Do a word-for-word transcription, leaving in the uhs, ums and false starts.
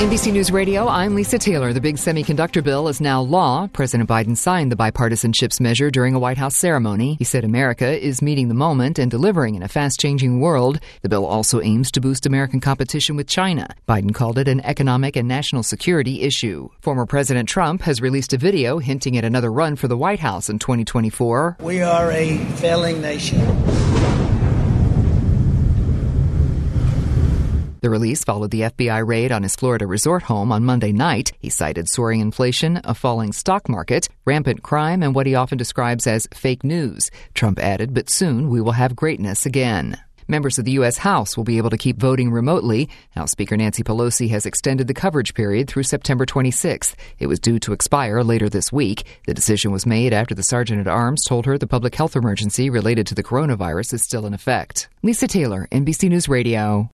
N B C News Radio, I'm Lisa Taylor. The big semiconductor bill is now law. President Biden signed the bipartisan CHIPS measure during a White House ceremony. He said America is meeting the moment and delivering in a fast-changing world. The bill also aims to boost American competition with China. Biden called it an economic and national security issue. Former President Trump has released a video hinting at another run for the White House in twenty twenty-four. We are a failing nation. The release followed the F B I raid on his Florida resort home on Monday night. He cited soaring inflation, a falling stock market, rampant crime, and what he often describes as fake news. Trump added, but soon we will have greatness again. Members of the U S House will be able to keep voting remotely. House Speaker Nancy Pelosi has extended the coverage period through September twenty-sixth. It was due to expire later this week. The decision was made after the Sergeant-at-Arms told her the public health emergency related to the coronavirus is still in effect. Lisa Taylor, N B C News Radio.